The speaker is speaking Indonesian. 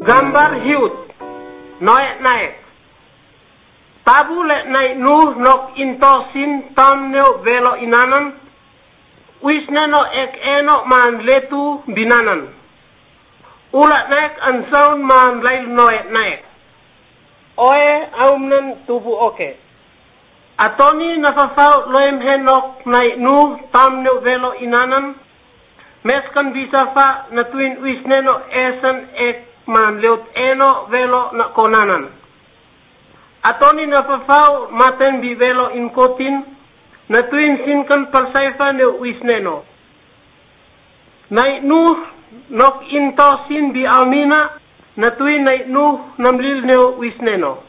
Gambar hiut noek naik tabu le naik nuh nok intosin tam neo velo inanan wisneno ek eno man letu binanan ulat naik ansaun man lail noek naik oe aumnen tubu oke atoni nafafau loem henok naik nuh tam neo velo inanan meskan bisa fa na tuin wisneno esen ek man leut eno velo na konanan atoni nafafau maten bi velo inkotin na tuin sinkan palsaifa ne wisneno naik nuh nok intosin bi almina na tuin naik nuh namlil ne wisneno